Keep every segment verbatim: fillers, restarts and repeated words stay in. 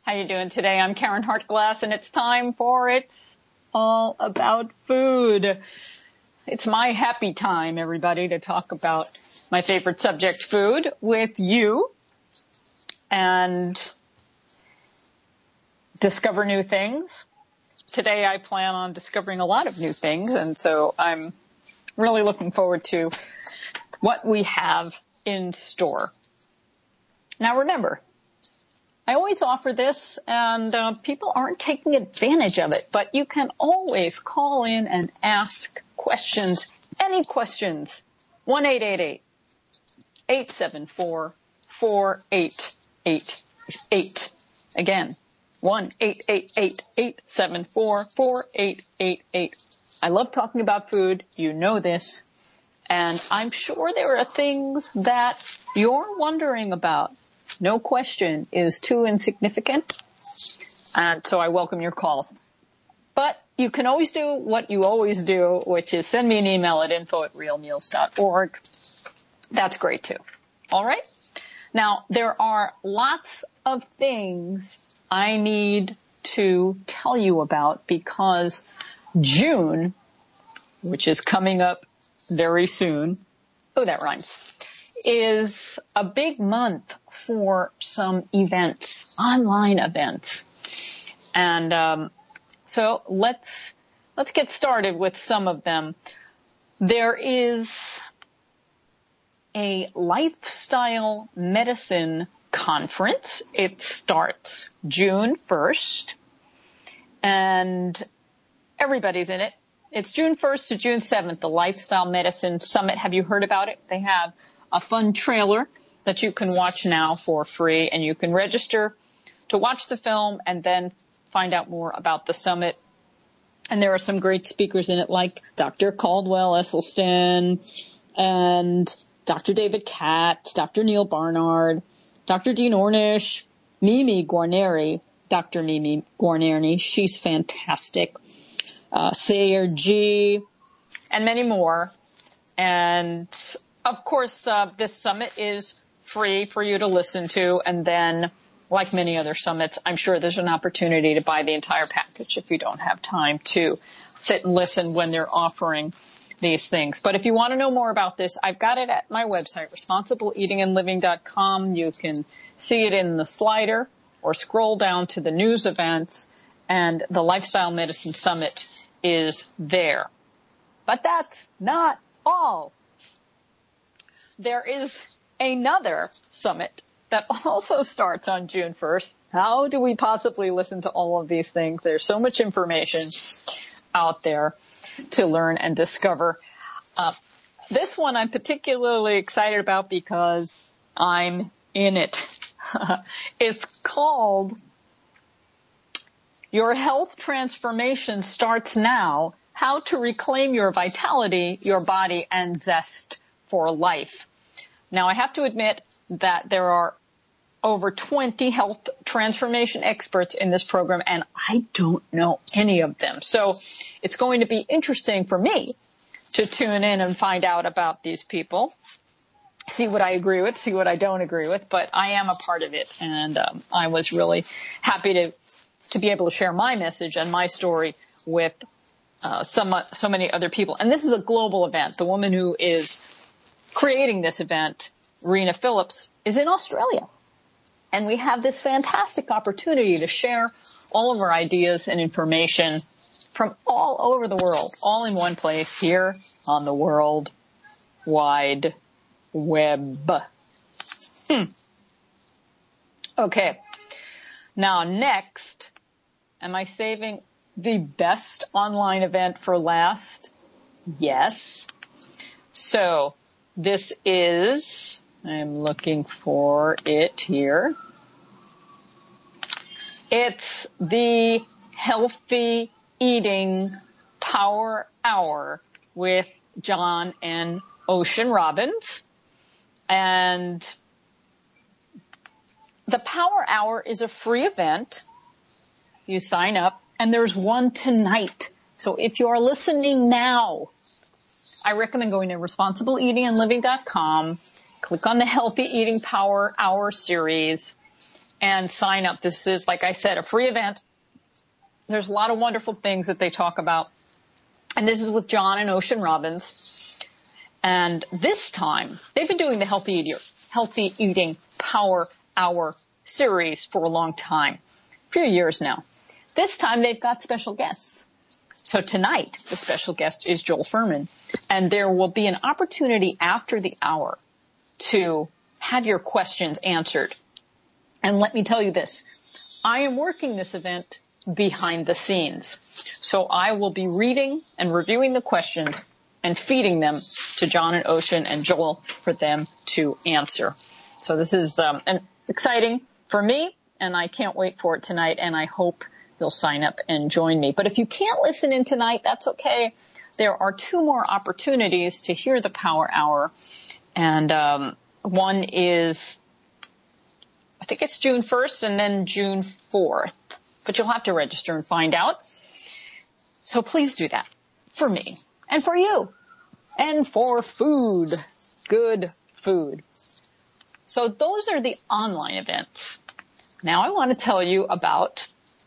How you doing today? I'm Karen Hartglass, and it's time for It's All About Food. It's my happy time, everybody, to talk about my favorite subject, food, with you and discover new things. Today I plan on discovering a lot of new things, and so I'm really looking forward to what we have in store. Now remember, I always offer this, and uh, people aren't taking advantage of it, but you can always call in and ask questions, any questions, one eight eight eight, eight seven four, four eight eight eight. Again, one eight eight eight, eight seven four, four eight eight eight. I love talking about food. You know this. And I'm sure there are things that you're wondering about. No question is too insignificant. And so I welcome your calls. But you can always do what you always do, which is send me an email at info at real meals dot org. That's great too. All right. Now, there are lots of things I need to tell you about because June, which is coming up very soon, oh, that rhymes, is a big month for some events, online events. And um, so let's let's get started with some of them. There is a lifestyle medicine conference. It starts June first, and everybody's in it. It's June first to June seventh, the Lifestyle Medicine Summit. Have you heard about it? They have a fun trailer that you can watch now for free, and you can register to watch the film and then find out more about the summit. And there are some great speakers in it, like Doctor Caldwell Esselstyn and Doctor David Katz, Doctor Neil Barnard, Doctor Dean Ornish, Mimi Guarneri, Doctor Mimi Guarneri, she's fantastic, uh, Sayer G, and many more. And of course, uh, this summit is free for you to listen to, and then, like many other summits, I'm sure there's an opportunity to buy the entire package if you don't have time to sit and listen when they're offering these things. But if you want to know more about this, I've got it at my website, responsible eating and living dot com. You can see it in the slider or scroll down to the news events, and the Lifestyle Medicine Summit is there. But that's not all. There is another summit that also starts on June first. How do we possibly listen to all of these things? There's so much information out there to learn and discover. Uh, this one I'm particularly excited about because I'm in it. It's called Your Health Transformation Starts Now, How to Reclaim Your Vitality, Your Body, and Zest for Life. Now, I have to admit that there are over twenty health transformation experts in this program, and I don't know any of them. So it's going to be interesting for me to tune in and find out about these people, see what I agree with, see what I don't agree with, but I am a part of it, and um, I was really happy to to be able to share my message and my story with uh, some, so many other people. And this is a global event. The woman who is creating this event, Rena Phillips, is in Australia. And we have this fantastic opportunity to share all of our ideas and information from all over the world, all in one place here on the World Wide Web. Hmm. Okay. Now, next, am I saving the best online event for last? Yes. So, this is, I'm looking for it here. It's the Healthy Eating Power Hour with John and Ocean Robbins. And the Power Hour is a free event. You sign up, and there's one tonight. So if you are listening now, I recommend going to responsible eating and living dot com, click on the Healthy Eating Power Hour series, and sign up. This is, like I said, a free event. There's a lot of wonderful things that they talk about. And this is with John and Ocean Robbins. And this time, they've been doing the Healthy Eating, Healthy Eating Power Hour series for a long time, a few years now. This time, they've got special guests. So tonight, the special guest is Joel Fuhrman. And there will be an opportunity after the hour to have your questions answered. And let me tell you this, I am working this event behind the scenes. So I will be reading and reviewing the questions and feeding them to John and Ocean and Joel for them to answer. So this is um, an exciting for me, and I can't wait for it tonight, and I hope you'll sign up and join me. But if you can't listen in tonight, that's okay. There are two more opportunities to hear the Power Hour, and um, one is, I think it's June first and then June fourth. But you'll have to register and find out. So please do that for me and for you and for food, good food. So those are the online events. Now I want to tell you about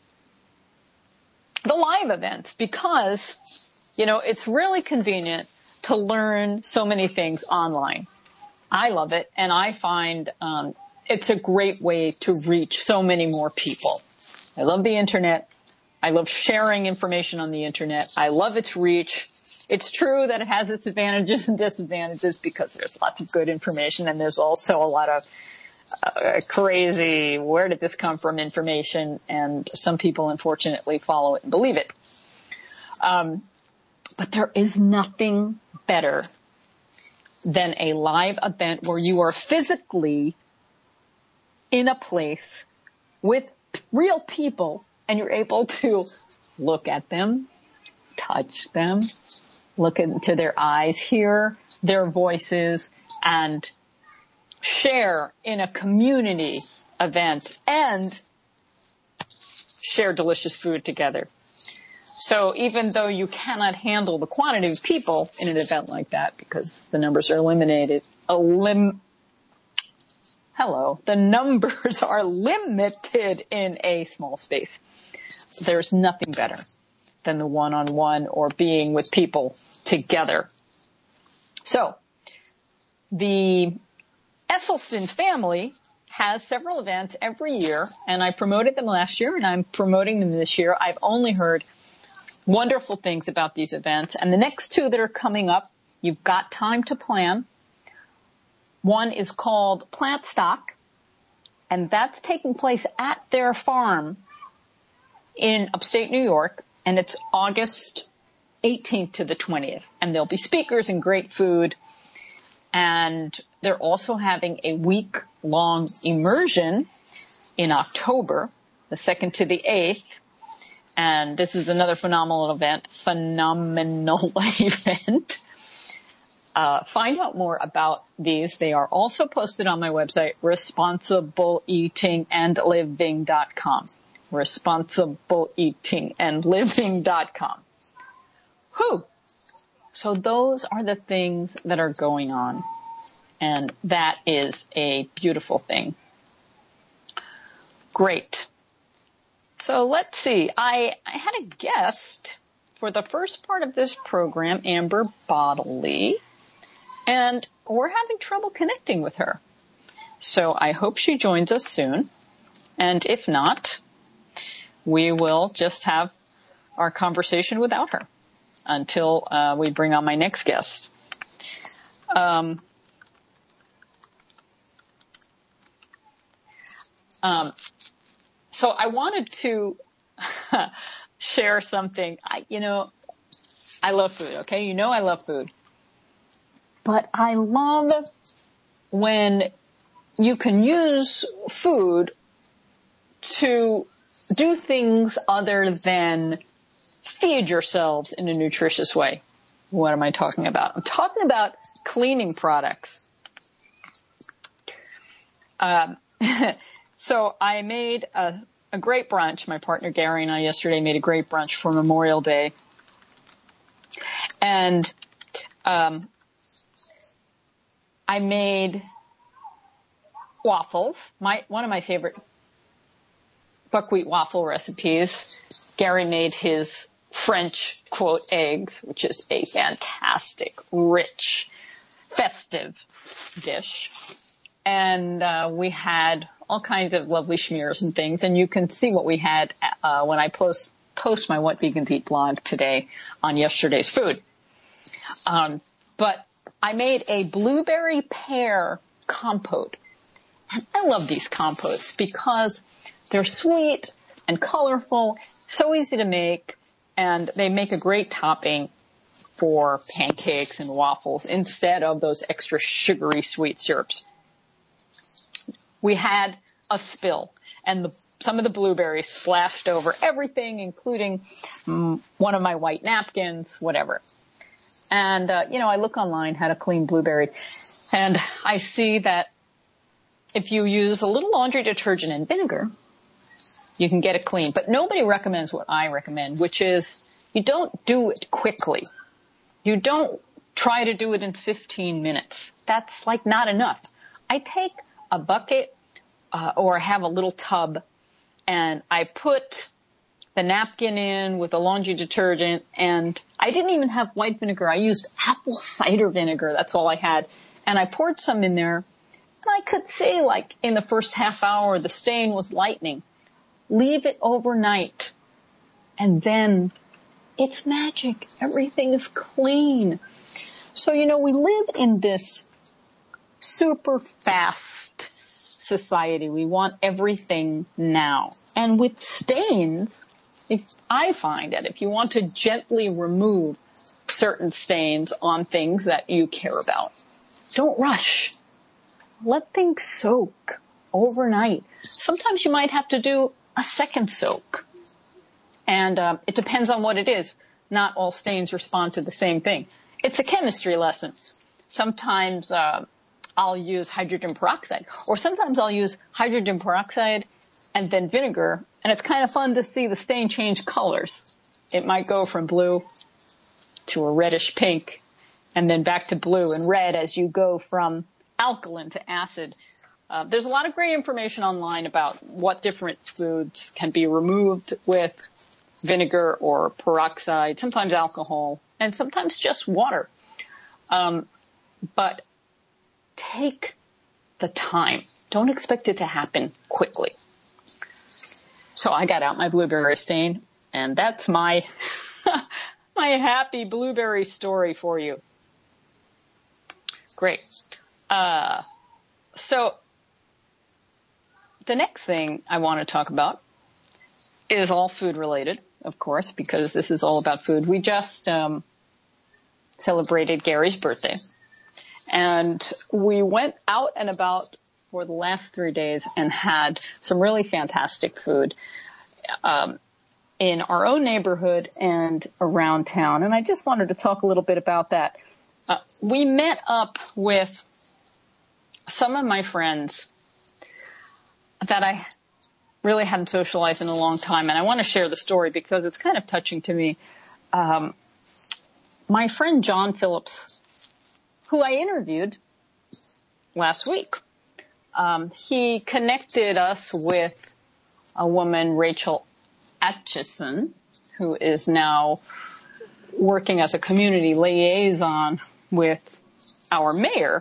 the live events because, you know, it's really convenient to learn so many things online. I love it, and I find um, it's a great way to reach so many more people. I love the internet. I love sharing information on the internet. I love its reach. It's true that it has its advantages and disadvantages because there's lots of good information, and there's also a lot of uh, crazy, where did this come from information, and some people unfortunately follow it and believe it. Um, but there is nothing better than a live event where you are physically in a place with real people, and you're able to look at them, touch them, look into their eyes, hear their voices, and share in a community event and share delicious food together. So even though you cannot handle the quantity of people in an event like that because the numbers are eliminated, elim- Hello. The numbers are limited in a small space. There's nothing better than the one-on-one or being with people together. So the Esselstyn family has several events every year, and I promoted them last year, and I'm promoting them this year. I've only heard wonderful things about these events. And the next two that are coming up, you've got time to plan. One is called Plant Stock, and that's taking place at their farm in upstate New York, and it's August eighteenth to the twentieth. And there'll be speakers and great food, and they're also having a week-long immersion in October, the second to the eighth, and this is another phenomenal event, phenomenal event. Uh, find out more about these. They are also posted on my website, responsible eating and living dot com. responsible eating and living dot com. Whew. So those are the things that are going on. And that is a beautiful thing. Great. So let's see. I, I had a guest for the first part of this program, Amber Bodley. And we're having trouble connecting with her. So I hope she joins us soon. And if not, we will just have our conversation without her until uh, we bring on my next guest. Um, um, so I wanted to share something. I, you know, I love food, okay? You know I love food. But I love when you can use food to do things other than feed yourselves in a nutritious way. What am I talking about? I'm talking about cleaning products. Um, so I made a, a great brunch. My partner Gary and I yesterday made a great brunch for Memorial Day. And um I made waffles, my one of my favorite buckwheat waffle recipes. Gary made his French, quote, eggs, which is a fantastic, rich, festive dish. And uh, we had all kinds of lovely schmears and things. And you can see what we had uh, when I post, post my What Vegans Eat blog today on yesterday's food. Um, but I made a blueberry pear compote. And I love these compotes because they're sweet and colorful, so easy to make, and they make a great topping for pancakes and waffles instead of those extra sugary sweet syrups. We had a spill, and the, some of the blueberries splashed over everything, including um, one of my white napkins, whatever. And, uh, you know, I look online how to clean blueberry, and I see that if you use a little laundry detergent and vinegar, you can get it clean. But nobody recommends what I recommend, which is you don't do it quickly. You don't try to do it in fifteen minutes. That's like not enough. I take a bucket uh, or have a little tub, and I put the napkin in with the laundry detergent, and I didn't even have white vinegar. I used apple cider vinegar. That's all I had. And I poured some in there, and I could see, like, in the first half hour, the stain was lightening. Leave it overnight, and then it's magic. Everything is clean. So, you know, we live in this super fast society. We want everything now. And with stains, if I find that if you want to gently remove certain stains on things that you care about, don't rush. Let things soak overnight. Sometimes you might have to do a second soak. And uh, it depends on what it is. Not all stains respond to the same thing. It's a chemistry lesson. Sometimes uh, I'll use hydrogen peroxide, or sometimes I'll use hydrogen peroxide and then vinegar, and it's kind of fun to see the stain change colors. It might go from blue to a reddish pink, and then back to blue and red as you go from alkaline to acid. Uh, there's a lot of great information online about what different foods can be removed with vinegar or peroxide, sometimes alcohol, and sometimes just water. Um, but take the time. Don't expect it to happen quickly. So I got out my blueberry stain, and that's my my happy blueberry story for you. Great. Uh, so the next thing I want to talk about is all food related, of course, because this is all about food. We just um, celebrated Gary's birthday, and we went out and about for the last three days and had some really fantastic food um, in our own neighborhood and around town. And I just wanted to talk a little bit about that. Uh, we met up with some of my friends that I really hadn't socialized in a long time, and I want to share the story because it's kind of touching to me. Um, my friend John Phillips, who I interviewed last week, um, he connected us with a woman, Rachel Atchison, who is now working as a community liaison with our mayor.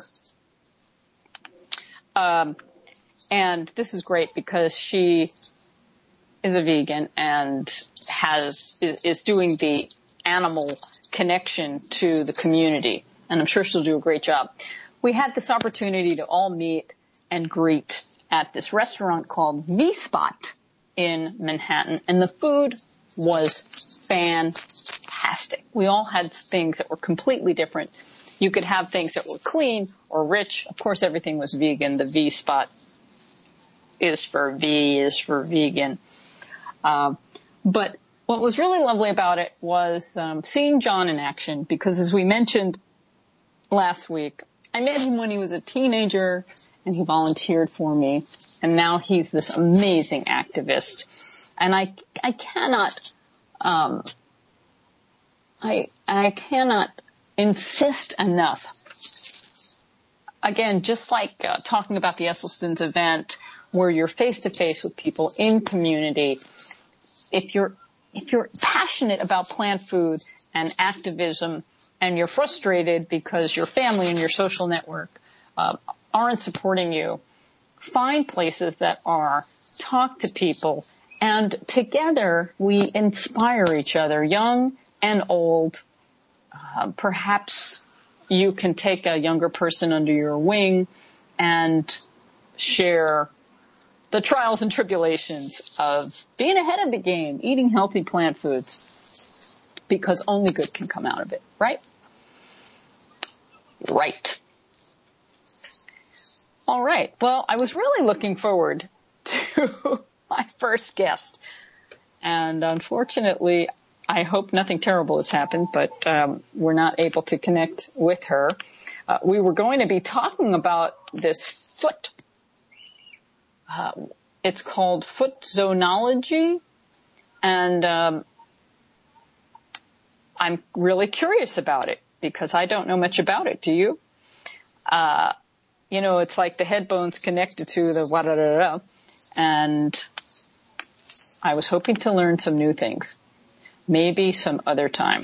Um, and this is great because she is a vegan and has is, is doing the animal connection to the community. And I'm sure she'll do a great job. We had this opportunity to all meet and greet at this restaurant called V-Spot in Manhattan. And the food was fantastic. We all had things that were completely different. You could have things that were clean or rich. Of course, everything was vegan. The V-Spot is for V, is for vegan. Uh, but what was really lovely about it was um, seeing John in action, because as we mentioned last week, I met him when he was a teenager and he volunteered for me. And now he's this amazing activist. And I, I cannot, um, I, I cannot insist enough. Again, just like uh, talking about the Esselstyn's event, where you're face to face with people in community. If you're, if you're passionate about plant food and activism and you're frustrated because your family and your social network uh, aren't supporting you, find places that are, talk to people, and together we inspire each other, young and old. Uh, perhaps you can take a younger person under your wing and share the trials and tribulations of being ahead of the game, eating healthy plant foods, because only good can come out of it, right? Right. All right. Well, I was really looking forward to my first guest. And unfortunately, I hope nothing terrible has happened, but um, we're not able to connect with her. Uh, we were going to be talking about this foot. Uh, it's called foot zonology. And um, I'm really curious about it because I don't know much about it. Do you? Uh, you know, it's like the head bone's connected to the wa-da-da-da. And I was hoping to learn some new things. Maybe some other time.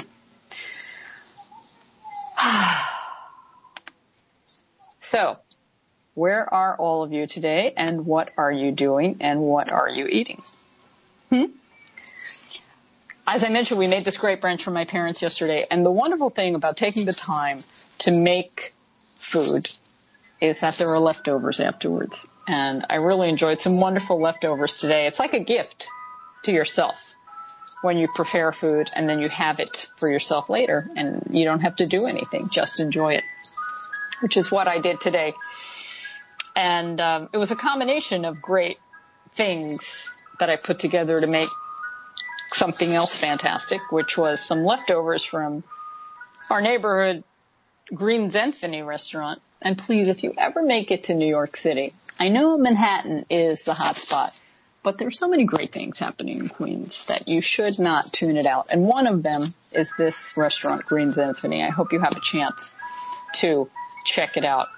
So, where are all of you today, and what are you doing, and what are you eating? Hmm? As I mentioned, we made this great brunch for my parents yesterday, and the wonderful thing about taking the time to make food is that there are leftovers afterwards. And I really enjoyed some wonderful leftovers today. It's like a gift to yourself when you prepare food and then you have it for yourself later and you don't have to do anything, just enjoy it, which is what I did today. And um, it was a combination of great things that I put together to make something else fantastic, which was some leftovers from our neighborhood Green Zenfini restaurant. And please, if you ever make it to New York City, I know Manhattan is the hot spot, but there's so many great things happening in Queens that you should not tune it out. And one of them is this restaurant, Green Zenfini. I hope you have a chance to check it out.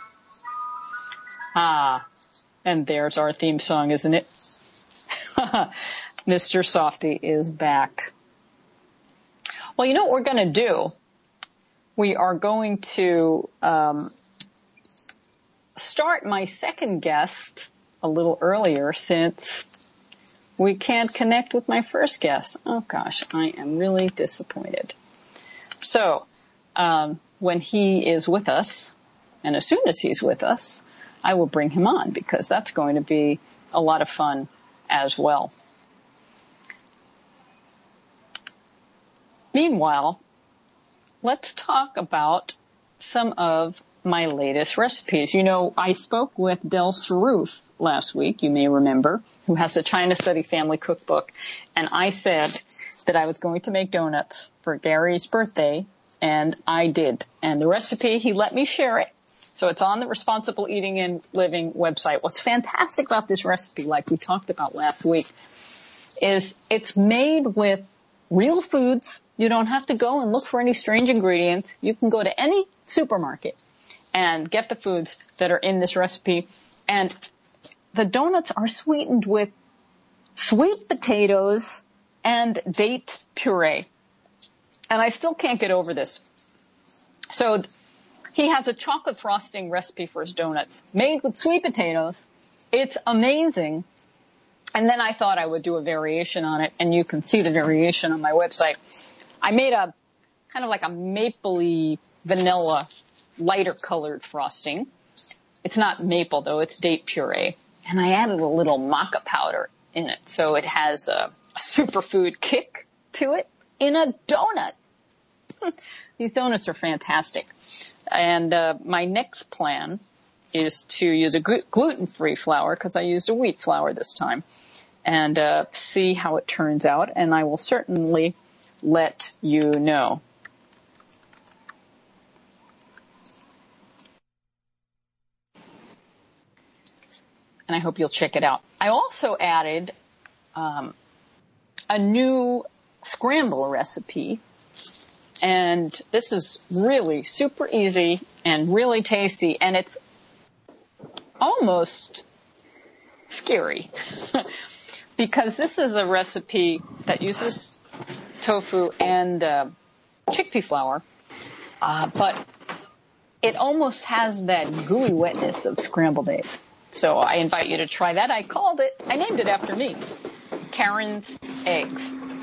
Ah, and there's our theme song, isn't it? Mister Softy is back. Well, you know what we're going to do? We are going to um, start my second guest a little earlier since we can't connect with my first guest. Oh, gosh, I am really disappointed. So um, when he is with us, and as soon as he's with us, I will bring him on because that's going to be a lot of fun as well. Meanwhile, let's talk about some of my latest recipes. You know, I spoke with Del Saruf last week, you may remember, who has the China Study Family Cookbook, and I said that I was going to make donuts for Gary's birthday, and I did. And the recipe, he let me share it. So it's on the Responsible Eating and Living website. What's fantastic about this recipe, like we talked about last week, is it's made with real foods. You don't have to go and look for any strange ingredients. You can go to any supermarket and get the foods that are in this recipe. And the donuts are sweetened with sweet potatoes and date puree. And I still can't get over this. So he has a chocolate frosting recipe for his donuts made with sweet potatoes. It's amazing. And then I thought I would do a variation on it, and you can see the variation on my website. I made a kind of like a mapley vanilla lighter colored frosting. It's not maple though, it's date puree. And I added a little maca powder in it. So it has a, a superfood kick to it in a donut. These donuts are fantastic. And uh, my next plan is to use a gluten-free flour because I used a wheat flour this time, and uh, see how it turns out. And I will certainly let you know. And I hope you'll check it out. I also added um, a new scramble recipe. And this is really super easy and really tasty. And it's almost scary because this is a recipe that uses tofu and uh, chickpea flour, uh, but it almost has that gooey wetness of scrambled eggs. So I invite you to try that. I called it, I named it after me, Karen's Eggs.